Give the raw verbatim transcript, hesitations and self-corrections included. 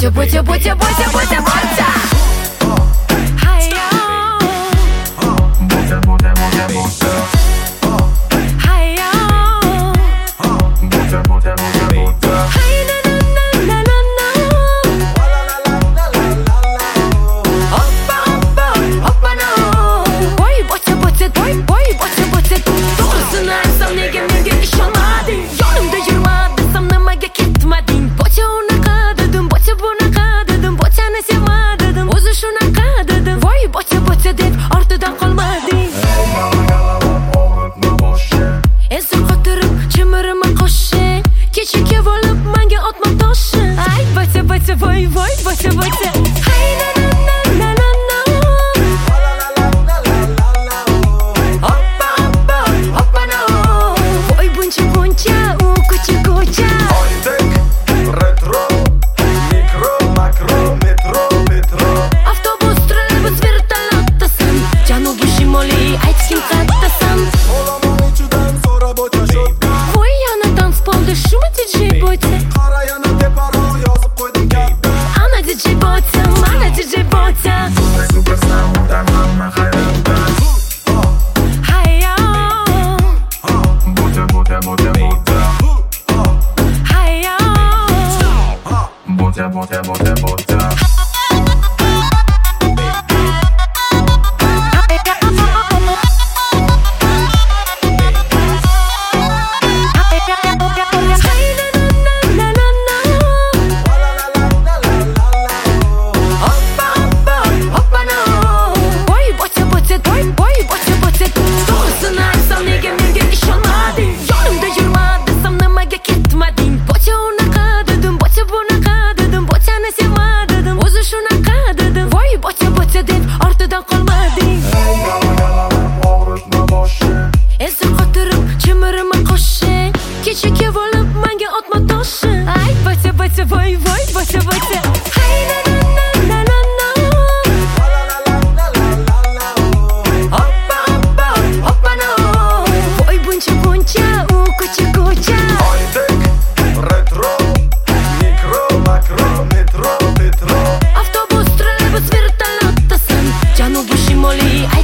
Ботя, ботя, ботя, ботя, ботя, ботя. Voy, voy, bocha, bocha. Hey, na na na na na na. Hoppa, hoppa, hoppa no. Voy buncha, buncha, u kucha, kucha. High-tech, retro, mikro, makro, metro, metro. Avtobus, trolleybus, vertolyotdasan. Janubiy shimoliy aytishim qattasan. Olomon ichidan so'ra bocha sho'rka. Voy yana tanspolda shumi D J bocha. Qara yana teparo yozib qo'ydim katta. Ana D J bocha, mana D J bocha. Super sounddan hamma hayratda. Hayyo. Bocha, bocha, bocha, bocha. Hayyo. Bocha, bocha, bocha, bocha. Kechikib olib menga otma toshni. Ay, bocha, bocha, voy, voy, bocha, bocha. Hey, na na na na na na. Hoppa, hoppa, hoppa no. Voy buncha, buncha, u kucha, kucha. High-tech, retro, mikro, makro, metro, metro. Avtobus, trolleybus, vertolyotdasan. Janubiy shimoliy